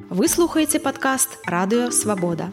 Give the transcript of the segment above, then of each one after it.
Вы слухаеце падкаст Радыё Свабода.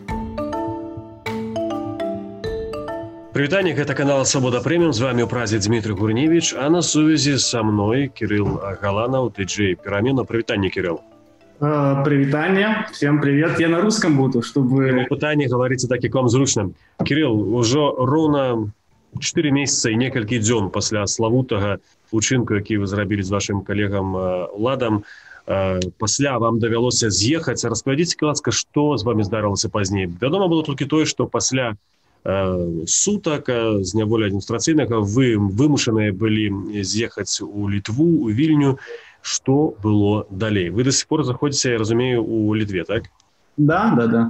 Прывітанне, гэта канал Свабода Прэміум, з вами ў празе Дмітрый Гурневіч, а на сувязі са мной Кирилл Галанов, диджей Пирамена. Прывітанне, Кирилл. Привитание, всем привет. Я на русском буду, чтобы... Пытанне говорится так, як вам зручна. Кирилл, ужо роўна 4 месяца і некалькі дзён пасля славутага учынку, які вы зрабілі з вашым калегам Уладам, пасля вам давялося з'ехаць. Распавядзіце, ласка, што з вами здарылася пазней. Вядома было толькі тое, што пасля сутак зняволення адміністрацыйнага вы вымушаныя былі з'ехаць у Літву, у Вільню. Што было далей? Вы до сих пор заходзіце, я разумею, у Літве, так? Да.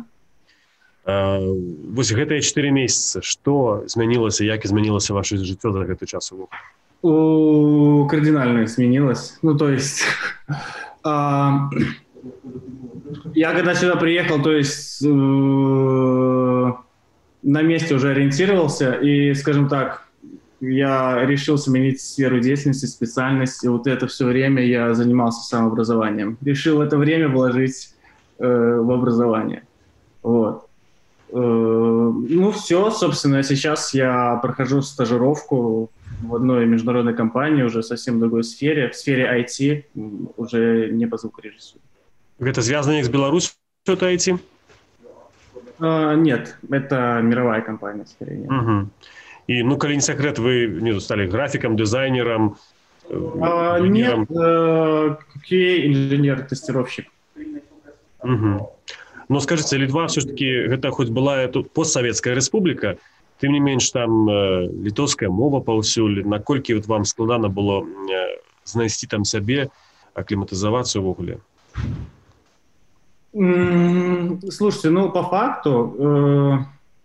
Вось гэтыя 4 месяцы, што змянілася, як змянілася ваше жыццё за гэты час? Кардинально изменилось. Ну, то есть... Я когда сюда приехал, то есть на месте уже ориентировался, и, скажем так, я решил сменить сферу деятельности, специальность, и вот это все время я занимался самообразованием. Решил это время вложить в образование. Вот. Ну, все, собственно, сейчас я прохожу стажировку в одной международной компании, уже совсем другой сфере, в сфере IT, уже не по звукорежиссуре. Это связано с Беларусью, что-то IT? Нет, это мировая компания, скорее. Угу. И, ну, коли не секрет, вы стали графиком, дизайнером? Нет, QA-инженер-тестировщик. Угу. Но скажите, Литва все-таки, это хоть была постсоветская республика, тым не менш там літоўская мова паўсюль, наколькі вот вам складана было знайсці там сябе, акліматызавацца ўвогуле? Слушайте, ну по факту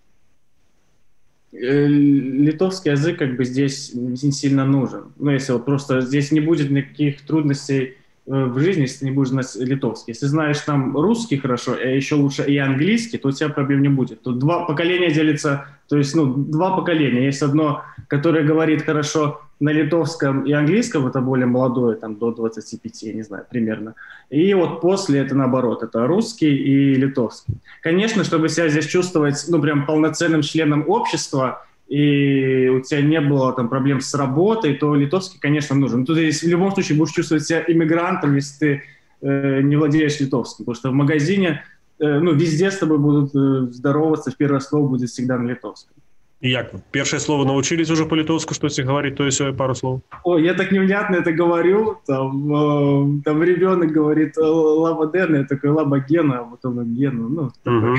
литовский язык как бы здесь не сильно нужен. Ну если вот просто здесь не будет никаких трудностей в жизни, если не будешь знать литовский. Если знаешь там русский хорошо, а еще лучше и английский, то у тебя проблем не будет. Тут 2 поколения делятся, то есть, 2 поколения. Есть одно, которое говорит хорошо на литовском и английском, это более молодое, там, до 25, я не знаю, примерно. И вот после это наоборот, это русский и литовский. Конечно, чтобы себя здесь чувствовать, прям полноценным членом общества, и у тебя не было там проблем с работой, то литовский, конечно, нужен. Тут здесь в любом случае будешь чувствовать себя иммигрантом, если ты не владеешь литовским, потому что в магазине, везде с тобой будут здороваться, первое слово будет всегда на литовском. И як? Первое слово научились уже по-литовски, что тебе говорить, то есть пару слов? Ой, я так невнятно это говорю, там ребенок говорит лабадена, я такой лабагена, а потом гена,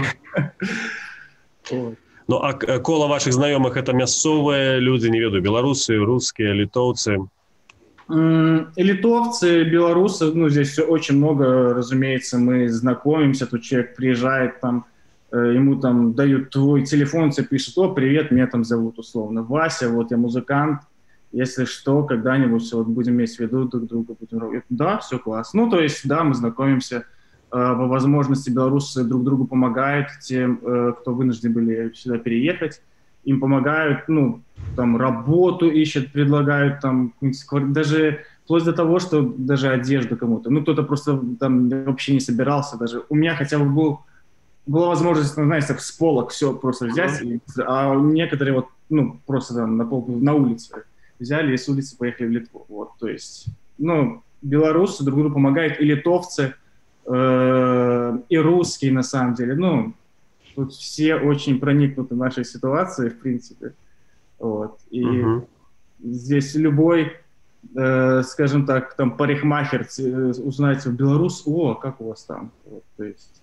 Ну, а коло ваших знакомых это мясцовые люди, не веду, белорусы, русские, литовцы? Литовцы, белорусы, здесь очень много, разумеется, мы знакомимся, тут человек приезжает, там, ему там дают твой телефон, тебе пишут: привет, меня там зовут условно Вася, вот я музыкант, если что, когда-нибудь вот будем иметь в виду друг друга, будем работать. Да, все классно. То есть, да, мы знакомимся, по возможности белорусы друг другу помогают, тем, кто вынуждены были сюда переехать, им помогают, там работу ищут, предлагают, там, даже вплоть до того, что даже одежду кому-то, кто-то просто там вообще не собирался даже. У меня хотя бы была возможность, знаете, с полок все просто взять, а некоторые вот, просто там на улице взяли и с улицы поехали в Литву. Вот, то есть, белорусы друг другу помогают, и литовцы, и русские, на самом деле. Тут все очень проникнуты нашей ситуацией, в принципе. Вот. И здесь любой, скажем так, там парикмахер узнает белорус, как у вас там? Вот, то есть...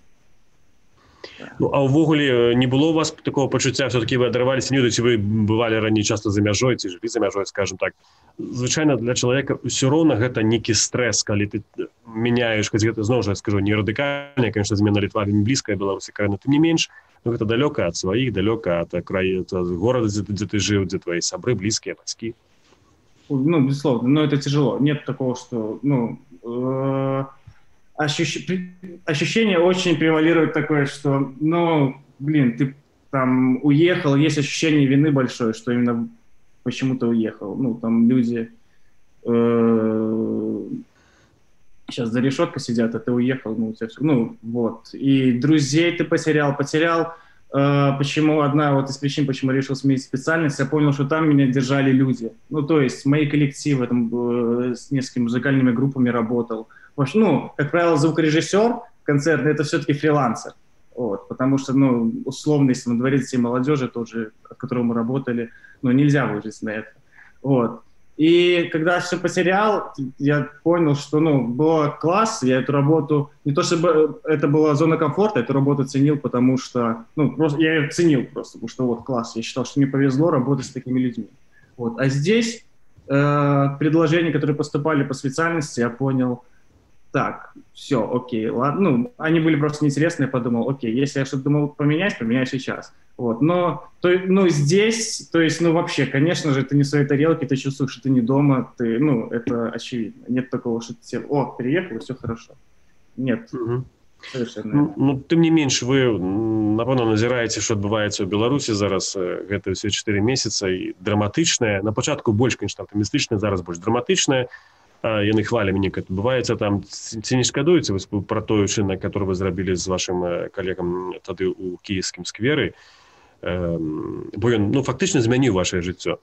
А ўвогуле не было у вас такого пачуцця, все-таки вы адрываліся, ці вы бывалі раней часто за мяжой, ці жылі за мяжой, скажем так. Звычайна для чалавека ўсё роўна гэта нейкі стрэс, калі ты мяняеш, хоць гэта зноў жа скажу не радыкальная, конечно, змена Літва вельмі блізкая беларускай краіны, тым не менш, гэта далёка ад сваіх, далёка ад горада, дзе ты жыў, дзе твои сябры, блізкія, бацькі. Безусловно, но это тяжело. Нет такого, что ощущение очень превалирует такое, что, ты там уехал, есть ощущение вины большое, что именно почему-то уехал. Там люди сейчас за решеткой сидят, а ты уехал, ну, у тебя все, ну, вот. И друзей ты потерял. Почему одна вот из причин, почему я решил сменить специальность, я понял, что там меня держали люди. Ну, то есть мои коллективы, там, с несколькими музыкальными группами работал. Ну, как правило, звукорежиссер концертный — это все-таки фрилансер. Вот, потому что, ну, условно, если на дворе детей молодежи, тоже, от которого мы работали, ну, нельзя выжить на это. Вот. И когда все потерял, я понял, что, ну, было класс, я эту работу, не то чтобы это была зона комфорта, эту работу ценил, потому что, ну, просто, я ее ценил просто, потому что вот класс, я считал, что мне повезло работать с такими людьми. Вот. А здесь предложения, которые поступали по специальности, я понял, так, все, окей, ладно, ну, они были просто неинтересны, я подумал, окей, если я что-то думал поменяю сейчас. Вот, но здесь, то есть, ну, вообще, конечно же, ты не в своей тарелке, ты чувствуешь, что ты не дома, ты, ну, это очевидно. Нет такого, что ты, переехал, и все хорошо. Нет. Совершенно. Ну, тым не менш, вы, напэўна, назіраеце, што адбываецца ў Беларусі зараз, гэта ўсе 4 месяца, і драматычнае, на пачатку больш, конечно, аптымістычнае, зараз больш драматычнае, яны хвалямі неяк адбываецца там. Ці не шкадуеце вы пра той учынак, который вы зрабілі з вашым калегам тады ў кіеўскім скверы, бо ён, ну, фактычна змяніў вашее жыццё?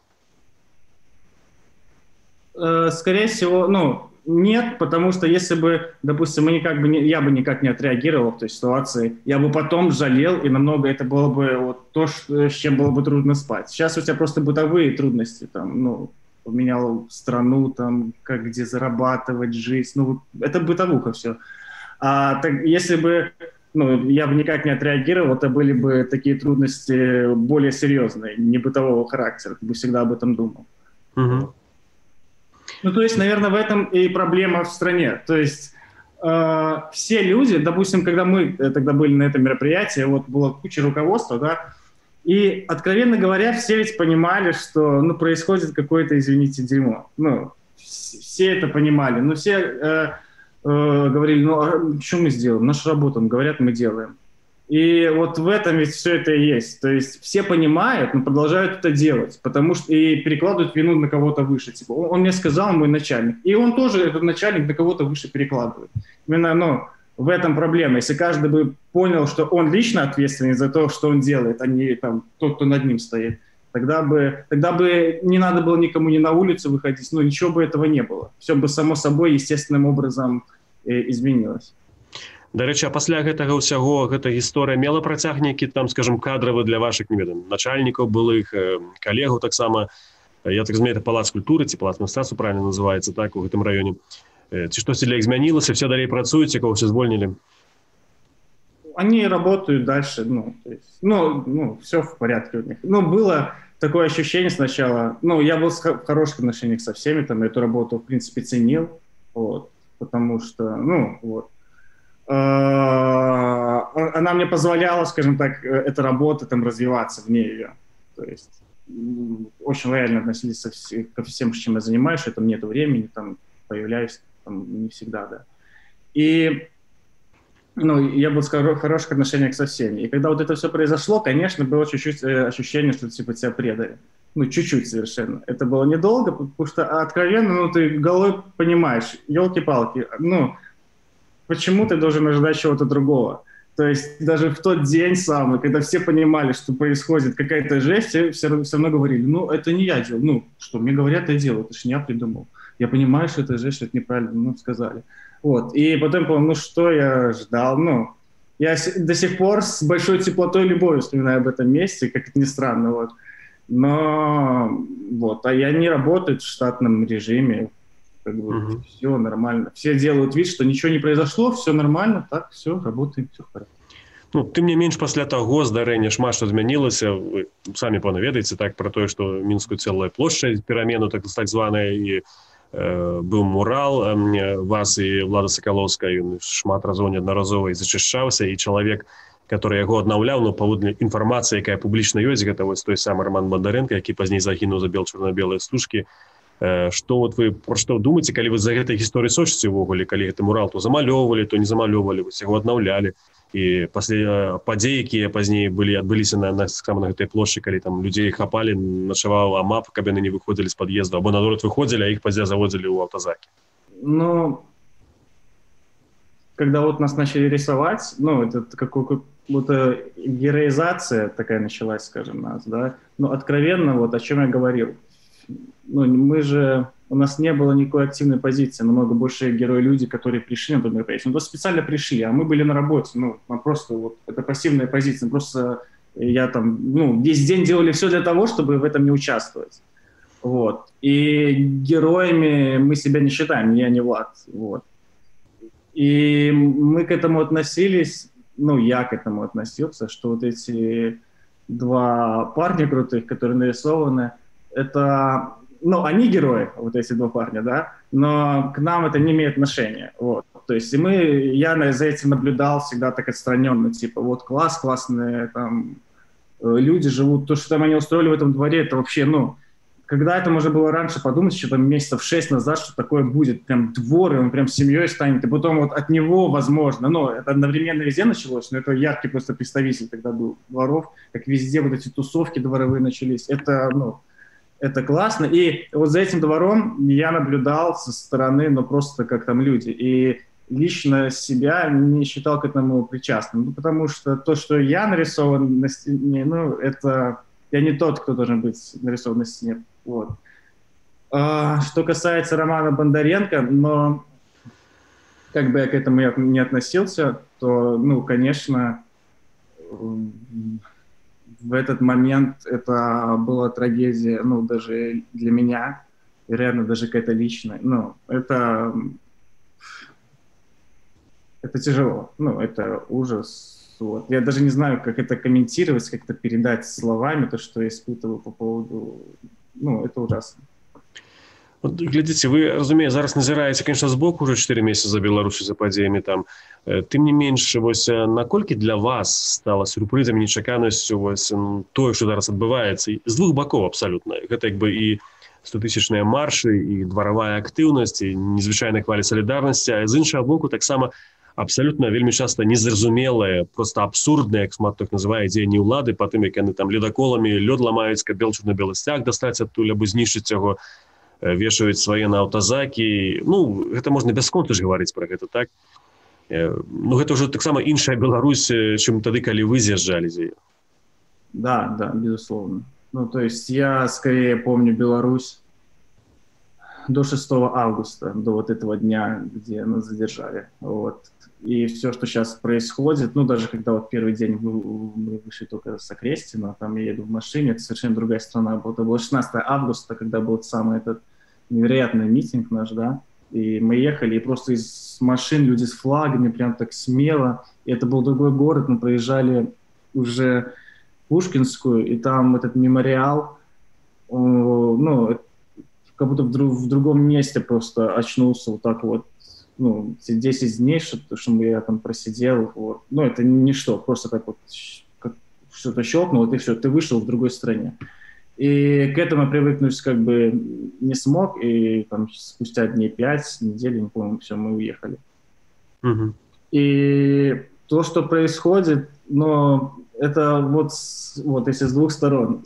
Скорее всего, ну, нет, потому что если бы, допустим, я бы никак не отреагировал в той ситуации, я бы потом жалел, и намного это было бы вот то, с чем было бы трудно спать. Сейчас у тебя просто бытовые трудности, там, ну, поменял страну, там, как где зарабатывать, жизнь, ну, это бытовуха все. А так, если бы, ну, я бы никак не отреагировал, это были бы такие трудности более серьезные, не бытового характера, ты бы всегда об этом думал. Угу. Ну, то есть, наверное, в этом и проблема в стране. То есть все люди, допустим, когда мы тогда были на этом мероприятии, вот была куча руководства, да, и, откровенно говоря, все ведь понимали, что, ну, происходит какое-то, извините, дерьмо. Ну, все это понимали, но все говорили, ну, а что мы сделаем? Нашу работу, говорят, мы делаем. И вот в этом ведь все это и есть. То есть все понимают, но продолжают это делать, потому что и перекладывают вину на кого-то выше. Типа, он мне сказал, мой начальник. И он тоже, этот начальник, на кого-то выше перекладывает. Именно, ну, в этом проблема. Если каждый бы понял, что он лично ответственен за то, что он делает, а не там тот, кто над ним стоит, тогда бы не надо было никому ни на улицу выходить, ну, ничего бы этого не было. Все бы само собой естественным образом изменилось. Да рэчы, а пасля гэтага ўсяго гэта гісторыя мела працяг нейкі там, скажем, кадравы для вашых, не ведаю, начальнікаў былых, калегаў таксама. Я так разумею, это палац культуры ці палац мастацтва правильно называецца, так, у гэтым раёне. Ці штосьці для іх змянілася, все далей працуюць, кого все звольнілі? Они работают дальше, ну, то есть, ну, все в порядке у них. Ну, было такое ощущение сначала, ну, я был в хороших отношениях со всеми, там, эту работу, в принципе, ценил, вот, потому что, ну, вот, она мне позволяла, скажем так, эта работа, там, развиваться вне ее. То есть очень лояльно относились ко всем, чем я занимаюсь, что там нету времени, там, появляюсь, там, не всегда, да. И, ну, я был в хороших отношениях со всеми. И когда вот это все произошло, конечно, было чуть-чуть ощущение, что, типа, тебя предали. Ну, чуть-чуть совершенно. Это было недолго, потому что, откровенно, ну, ты головой понимаешь, елки-палки, ну, почему ты должен ожидать чего-то другого? То есть даже в тот день самый, когда все понимали, что происходит какая-то жесть, все равно говорили, ну, это не я делал. Ну, что, мне говорят, я делал, это ж не я придумал. Я понимаю, что это жесть, что это неправильно, ну, сказали. Вот. И потом понял, ну, что я ждал? Ну, я до сих пор с большой теплотой и любовью вспоминаю об этом месте, как это ни странно, вот. Но, вот, а я не работаю в штатном режиме, как бы, все нормально. Все делают вид, что ничего не произошло, все нормально, так, все, работаем, все в порядке. Ну, тым не менш, пасля таго здарэння шмат што змянілася. Вы самі пэўна ведаеце, так, пра тое, што Мінскую цэлая плошча, перамену так званая, і быў мурал вас і Влада Сакалоўска, ён шмат разоў неаднаразова і зачышчаўся, і чалавек, который яго аднаўляў, ну, паводле інфармацыі, якая публічна ёсць, гэта вось той самы Роман Бондаренко, які пазней загінуў за чорна-белыя стужкі. Што вот вы пра што думаеце, калі вы за гэтай гісторыяй сочыце ўвогуле, калі гэты мурал то замалёўвалі, то не замалёўвалі, вось яго аднаўлялі, і пасля падзей, якія пазней адбыліся на гэтай плошчы, калі там людзей хапалі, начаваў АМАП, каб яны не выходзілі з пад'езду, або наадварот выходзілі, а іх пасля заводзілі ў аўтазакі? Ну, когда вот нас начали рисовать, ну, это какая-то героизация такая началась, скажем, нас, да. Ну, откровенно, вот о чем я говорил. Ну, у нас не было никакой активной позиции, намного больше герои-люди, которые пришли на то мероприятие. Ну, то специально пришли, а мы были на работе, ну, просто вот, это пассивная позиция, просто я там, ну, весь день делали все для того, чтобы в этом не участвовать. Вот. И героями мы себя не считаем, ни я, ни Влад. Вот. И мы к этому относились, ну, я к этому относился, что вот эти два парня крутых, которые нарисованы, это, ну, они герои, вот эти два парня, да, но к нам это не имеет отношения, вот. То есть я за этим наблюдал всегда так отстраненно, типа, вот классные там люди живут, то, что там они устроили в этом дворе, это вообще, ну, когда это можно было раньше подумать, еще там месяцев 6 назад, что такое будет, прям двор, и он прям семьей станет, и потом вот от него, возможно, ну, это одновременно везде началось, но это яркий просто представитель тогда был дворов, как везде вот эти тусовки дворовые начались, это, ну, это классно, и вот за этим двором я наблюдал со стороны, ну, просто как там люди, и лично себя не считал к этому причастным, ну, потому что то, что я нарисован на стене, ну, это... Я не тот, кто должен быть нарисован на стене. Вот. Что касается Романа Бондаренко, но как бы я к этому не относился, то, ну, конечно, в этот момент это была трагедия, ну, даже для меня, вероятно, даже какая-то личная. Ну, это тяжело, ну, это ужас. Вот. Я даже не знаю, как это комментировать, как это передать словами, то, что я испытываю по поводу... Ну, это ужасно. От, глядзіце, вы, разумею, зараз назіраеце, конечно, збоку уже 4 месяцы за Беларусю, за падзеямі там. Тым не менш, вось, наколькі для вас стала сюрпрызам, нечаканасцю вось, тое, што зараз адбываецца? З двух бакоў абсалютна. Гэта як бы і 100-тысячныя маршы, і дваравая актыўнасць, і незвычайная хваля салідарнасці, а з іншага боку таксама абсолютно вельмі часто незразумелые, просто абсурдные, як шмат так называе, дзеянні ўлады, па тым, як яны там ледаколамі лёд ламаюць, каб чорна-белы сцяг дастаць адтуль, або знішчыць яго, вешаюць свае на аўтазакі. Ну, гэта можна бясконца ж гаварыць пра гэта, так? Ну, гэта ўжо таксама іншая Беларусь, чым тады, калі вы з'язджалі з яе. Да, безусловно. Ну, то есть я скорее помню Беларусь до 6 августа, до вот этого дня, где нас задержали. Вот. И все, что сейчас происходит, ну, даже когда вот первый день мы вышли только с Окрестина, там я еду в машине, это совершенно другая страна была. Это было 16 августа, когда был самый этот невероятный митинг наш, да, и мы ехали, и просто из машин люди с флагами, прям так смело, и это был другой город, мы проезжали уже Пушкинскую, и там этот мемориал, ну, как будто в другом месте просто очнулся вот так вот, ну, 10 дней, что я там просидел, вот. Ну, это ничто, просто так вот как что-то щелкнуло, и все, ты вышел в другой стране. И к этому привыкнуть как бы не смог, и там спустя дней 5, недели, не помню, все, мы уехали. Угу. И то, что происходит, но это вот если с двух сторон.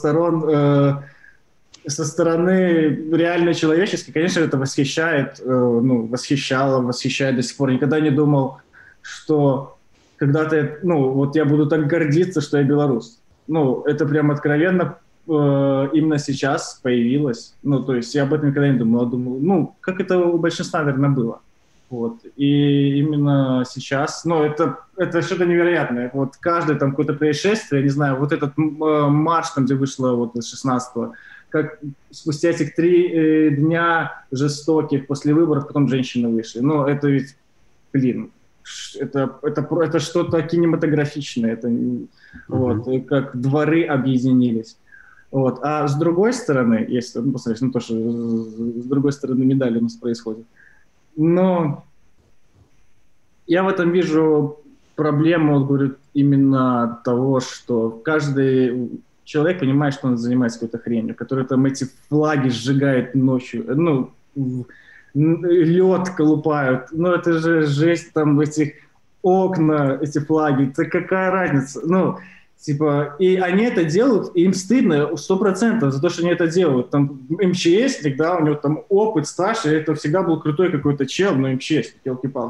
Со стороны реально человеческой, конечно, это восхищает, восхищает до сих пор. Никогда не думал, что когда-то, ну, вот я буду так гордиться, что я белорус. Ну, это прям откровенно именно сейчас появилось. Ну, то есть я об этом никогда не думал. Я думал, ну, как это у большинства, наверное, было. Вот. И именно сейчас, ну, это что-то невероятное. Вот каждое там какое-то происшествие, не знаю, вот этот марш, там, где вышло вот с 16-го, как спустя этих 3 дня жестоких после выборов потом женщины вышли. Ну, это ведь, блин, это что-то кинематографичное. Это, вот, как дворы объединились. Вот. А с другой стороны, если посмотреть на то, что с другой стороны медали у нас происходит, но я в этом вижу проблему, говорю, именно того, что каждый человек понимает, что он занимается какой-то хренью, который там эти флаги сжигает ночью, ну, лед колупают, ну, это же жесть, там, эти окна, эти флаги, это какая разница, ну, типа, и они это делают, и им стыдно 100% за то, что они это делают. Там МЧСник, да, у него там опыт, стаж, и это всегда был крутой какой-то чел, но МЧСник, елки-палки.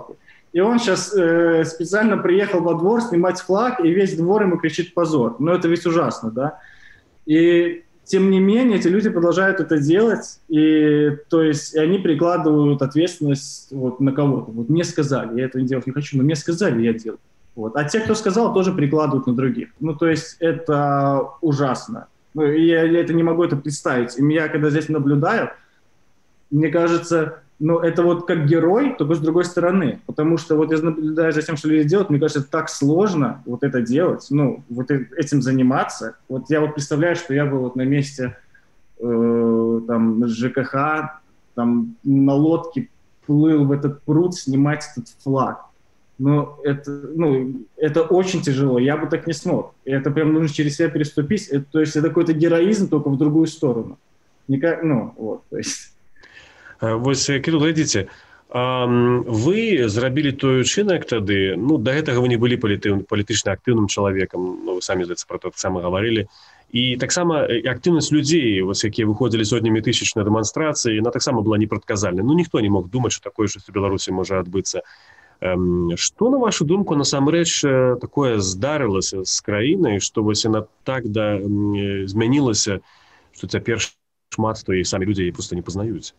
и он сейчас специально приехал во двор снимать флаг, и весь двор ему кричит «позор». Ну, это ведь ужасно, да? И тем не менее, эти люди продолжают это делать, и, то есть, и они прикладывают ответственность вот на кого-то. Вот мне сказали, я этого делать не хочу, но мне сказали, я делаю. Вот. А те, кто сказал, тоже прикладывают на других. Ну, то есть, это ужасно. Ну, я это не могу это представить. И я, когда здесь наблюдаю, мне кажется, ну, это вот как герой, только с другой стороны. Потому что вот я наблюдаю за тем, что люди делают, мне кажется, так сложно вот это делать, ну, вот этим заниматься. Вот я вот представляю, что я был вот на месте там ЖКХ, там на лодке плыл в этот пруд снимать этот флаг. Но это очень тяжело, я бы так не смог. И это прям нужно через себя переступить. То есть это какой-то героизм, только в другую сторону. Ну, вот, то есть... Вось, Кирилл, глядзіце, вы зрабілі той учынак тады, ну, да гэтага вы не былі палітычна актыўным чалавекам, ну, вы самі, здаецца, про то таксама гаварылі, і таксама актыўнасць людзей, вось, якія выходзілі сотнямі тысяч на дэманстрацыі, яна таксама была непрадказальная. Ну, ніхто не мог думаць, што такое штось у Беларусі можа адбыцца. Што, на вашу думку, насамрэч такое здарылася з краінай, што вось яна так змянілася, што цяпер шмат хто і самі людзі проста не пазнаюць?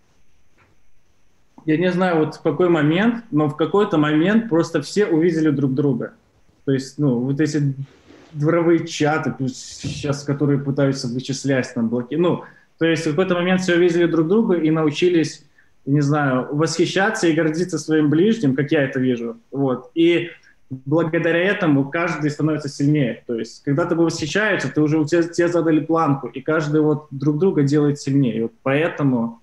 Я не знаю, вот в какой момент, но в какой-то момент просто все увидели друг друга. То есть, ну, вот эти дворовые чаты, сейчас, которые пытаются вычислять, там, ну, то есть в какой-то момент все увидели друг друга и научились, не знаю, восхищаться и гордиться своим ближним, как я это вижу. Вот. И благодаря этому каждый становится сильнее. То есть, когда тобой восхищаются, тебе задали планку, и каждый вот друг друга делает сильнее. И вот поэтому...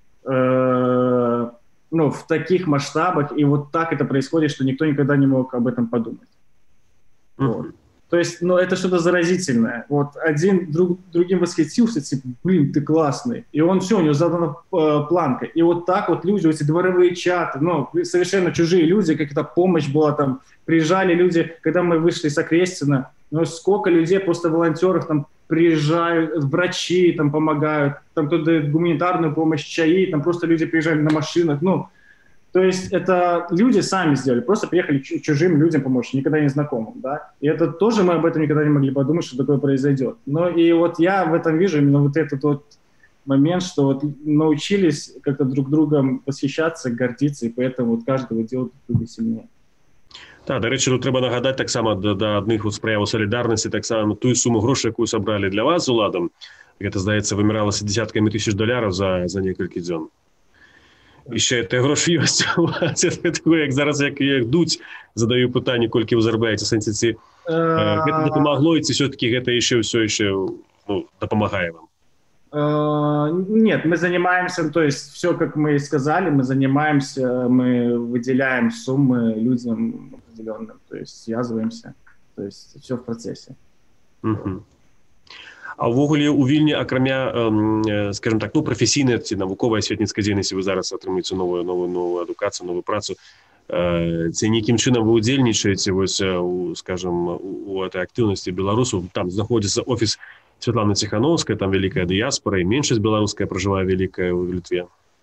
ну, в таких масштабах, и вот так это происходит, что никто никогда не мог об этом подумать. Вот. То есть, ну, это что-то заразительное. Вот один другим восхитился, типа, блин, ты классный. И он все, у него задана планка. И вот так вот люди, эти дворовые чаты, ну, совершенно чужие люди, какая-то помощь была там, приезжали люди, когда мы вышли с Окрестина, ну, сколько людей, просто волонтеров там приезжают, врачи там помогают, там кто-то дает гуманитарную помощь, чаи, там просто люди приезжали на машинах, ну, то есть это люди сами сделали, просто приехали чужим людям помочь, никогда не знакомым, да, и это тоже мы об этом никогда не могли подумать, что такое произойдет. Но и вот я в этом вижу именно вот этот вот момент, что вот научились как-то друг другом восхищаться, гордиться, и поэтому вот каждого делает друг друга сильнее. Так, до речі, тут треба нагадати так само до одних сприяв солідарності, так само ту суму грошей, яку собрали для вас з уладом, яка, здається, виміралася десятками тисяч доларів за некілька днів. І ще те гроші є у вас. Це таке, як зараз, як дуть, задаю питання, кольки ви заробляєте, сенсі ці. Це допомогло, і це все-таки це все ще допомагає вам? Нет, мы занимаемся, то есть все, как мы и сказали, мы занимаемся, мы выделяем суммы людям определенным, то есть связываемся, то есть все в процессе. Угу. А ўвогуле у Вільні, акрамя, скажем так, ну, прафесійнай ці навуковай асветніцкай дзейнасці, вы зараз атрымаеце новую адукацыю, новую працу, ці нейкім чынам вы удзельнічаеце вось скажем, у этой актыўнасці беларусаў, там знаходзіцца офіс Светланы Тихановской, там великая диаспора, и меньшесть белорусская проживая великая в Литве?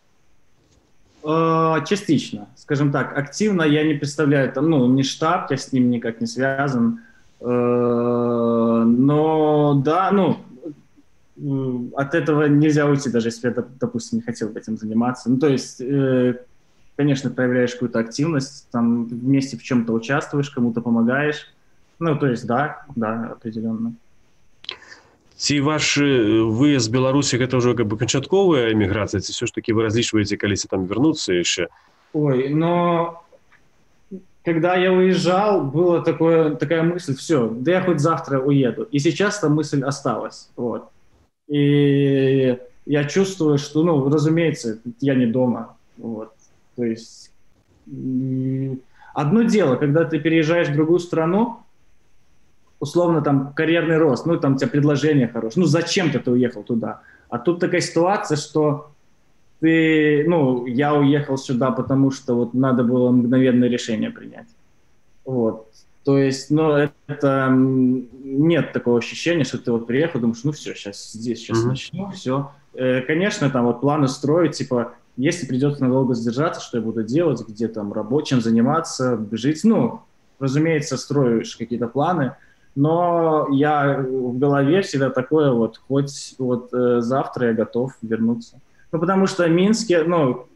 Частично, скажем так. Активно я не представляю, там, ну, не штаб, я с ним никак не связан. Но да, ну, от этого нельзя уйти, даже если я, допустим, не хотел бы этим заниматься. Ну, то есть, конечно, проявляешь какую-то активность, там вместе в чем-то участвуешь, кому-то помогаешь. Ну, то есть, да, определенно. Ці ваш выезд з Беларусі гэта ўжо как бы канчатковая эміграцыя, ці все ж таки вы разлічваеце калісьці там вернуцца яшчэ? Ой, но когда я уезжал, была такая мысль, все, да я хоть завтра уеду. И сейчас эта мысль осталась. Вот. И я чувствую, что, ну, разумеется, я не дома. Вот. То есть одно дело, когда ты переезжаешь в другую страну, условно, там, карьерный рост, ну, там, у тебя предложение хорошее, ну, зачем-то ты уехал туда. А тут такая ситуация, что я уехал сюда, потому что вот надо было мгновенное решение принять. Вот. То есть, ну, это нет такого ощущения, что ты вот приехал, думаешь, ну, все, сейчас начну, все. Конечно, там вот планы строить, типа, если придется надолго задержаться, что я буду делать, где там чем заниматься, жить. Ну, разумеется, строишь какие-то планы, но я в голове всегда такое вот, хоть вот завтра я готов вернуться. Ну, потому что в Минске, ну,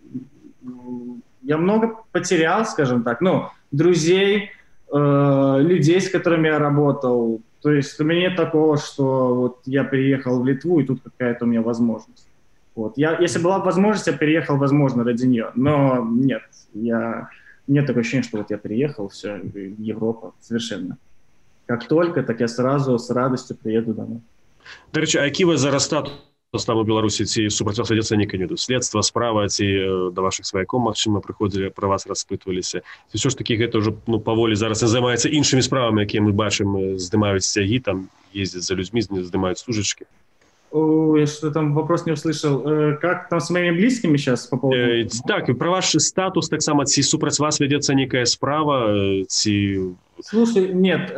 я много потерял, скажем так, ну, друзей, людей, с которыми я работал. То есть у меня нет такого, что вот я переехал в Литву, и тут какая-то у меня возможность. Вот. Если была возможность, я переехал, возможно, ради нее. Но нет, нет такого ощущения, что вот я приехал, все, Европа, совершенно. Как только, так я сразу с радостью приеду домой. До речі, а які ви зараз статус там у Беларусі? Ці супрацоўства вядзецца некае следства, справа, ці да вашых сваякоў, магчыма, прыходзілі, пра вас распытваліся? Ці ўсё ж такі гэта ўжо паволі зараз займаецца іншымі справамі, якія мы бачым, здымаюць сцягі, там ездзяць за людзьмі, здымаюць стужачкі? Я что там вопрос не услышал. Как там с моими близкими сейчас по поводу? Так, про ваш статус так само, ці супраць вас вядзецца некая справа, ці... Слушай, нет.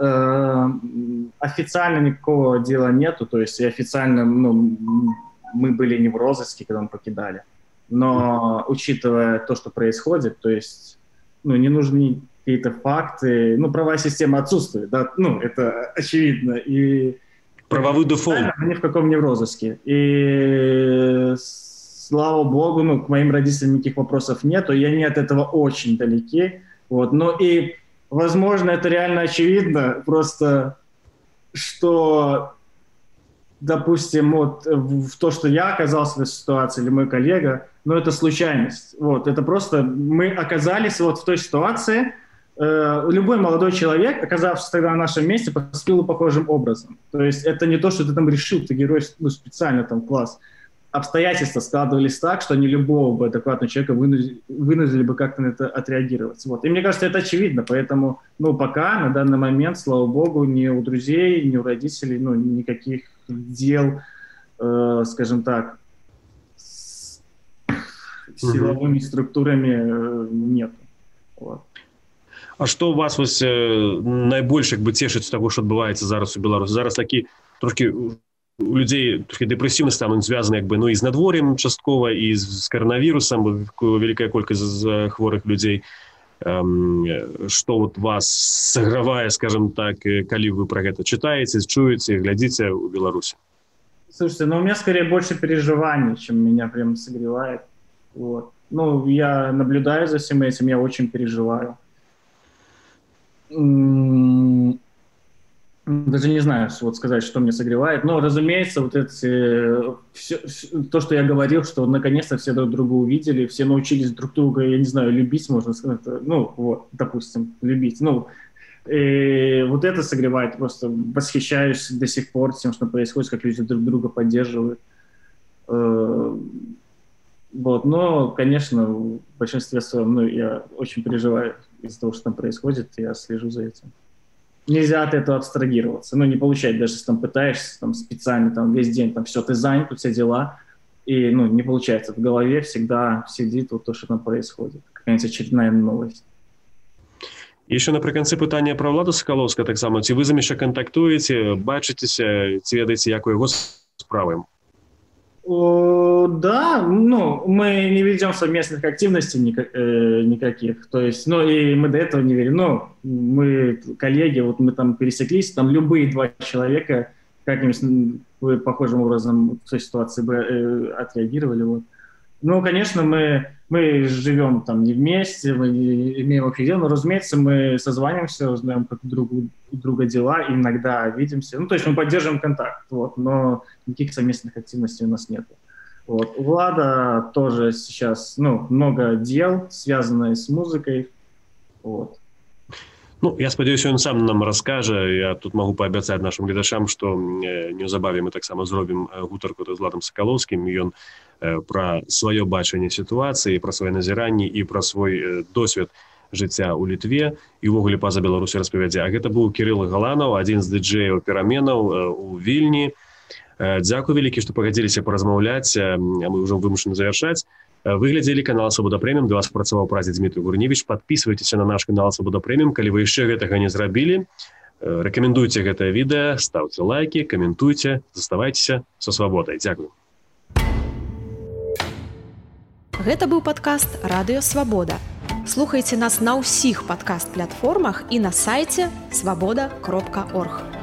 Официально никакого дела нету, то есть официально, ну, мы были не в розыске, когда мы покидали. Но учитывая то, что происходит, то есть, ну, не нужны какие-то факты, ну, правовая система отсутствует, да, ну, это очевидно, и... Правовой дефолт. Ни в каком не в розыске. И слава богу, ну, к моим родителям никаких вопросов нету, и они от этого очень далеки. Вот. Но и, возможно, это реально очевидно, просто что, допустим, вот в то, что я оказался в этой ситуации, или мой коллега, ну, это случайность. Вот. Это просто мы оказались вот в той ситуации. Любой молодой человек, оказавшись тогда на нашем месте, поступил похожим образом. То есть это не то, что ты там решил, ты герой, ну, специально там класс. Обстоятельства складывались так, что не любого бы адекватного человека вынудили бы как-то на это отреагировать. Вот. И мне кажется, это очевидно, поэтому, ну, пока, на данный момент, слава богу, ни у друзей, ни у родителей, ну, никаких дел, скажем так, с силовыми структурами нету. Вот. А што вас вось найбольш як бы цешыць з таго, што адбываецца зараз у Беларусі? Зараз такі трошкі у людзей трошкі дэпрэсіўны стан, звязаны як бы, ну, і з надвор'ем часткова, і з каранавірусам, вялікая колькасць хворых людзей. Што вот вас сагравае, скажем так, калі вы пра гэта чытаеце, чуеце, глядзіце ў Беларусі? Слушайте, ну, у меня скорее больше переживаний, чем меня прям согревает. Вот. Ну, я наблюдаю за всем этим, я очень переживаю. Даже не знаю, вот сказать, что меня согревает. Но, разумеется, вот то, что я говорил, что наконец-то все друг друга увидели, все научились друг друга, я не знаю, любить, можно сказать. Ну, вот, допустим, любить. Ну, и вот это согревает. Просто восхищаюсь до сих пор тем, что происходит, как люди друг друга поддерживают. Вот, но, конечно, в большинстве своем, ну, я очень переживаю из-за того, что там происходит, я слежу за этим. Нельзя от этого абстрагироваться, ну, не получать, даже если там пытаешься там специально, там, весь день, там, все, ты занят, у тебя дела, и, ну, не получается. В голове всегда сидит вот то, что там происходит, какая-нибудь очередная новость. Еще напрыканцы пытання пра Влада Сакалоўскага таксама. Ці вы з ім яшчэ кантактуеце, бачыцеся, ці ведаеце, як у яго справы? Да, ну, мы не ведем совместных активностей никаких, то есть, ну, и мы до этого не верим, ну, мы коллеги, вот мы там пересеклись, там любые два человека каким-нибудь похожим образом в той ситуации бы отреагировали, вот. Ну, конечно, мы живем там не вместе, мы не имеем общих дел, но, разумеется, мы созваниваемся, узнаем как друга дела, иногда видимся. Ну, то есть мы поддерживаем контакт, вот, но никаких совместных активностей у нас нет. Вот. У Влада тоже сейчас, ну, много дел, связанных с музыкой. Вот. Ну, я спадзяюся, ён сам нам раскажа. Я тут могу паабяцаць нашим гледачам, што неўзабаве мы таксама зробім гутарку з Владом Сакалоўскім, і ён пра сваё бачанне сітуацыі, пра свае назіранні і пра свой досвед жыцця ў Літве і ўвогуле па-за Беларусі распавядзе. А гэта быў Кірыл Галанаў, адзін з дыджэяў пераменаў у Вільні. Дзякуй вялікі, што пагадзіліся паразмаўляць, а мы ўжо вымушаны завяршаць. Вы глядзелі канал Свабода Прэміум, для вас працаваў прадзед Дмітрый Гурневіч. Падпісвайцеся на наш канал Свабода Прэміум, калі вы яшчэ гэтага не зрабілі. Рэкамендуйце гэтае відэа, ставце лайкі, каментуйце, заставайцеся са свабодай. Дзякуй. Гэта быў падкаст «Радыё Свабода». Слухайце нас на ўсіх падкаст-платформах і на сайце свабода.орг.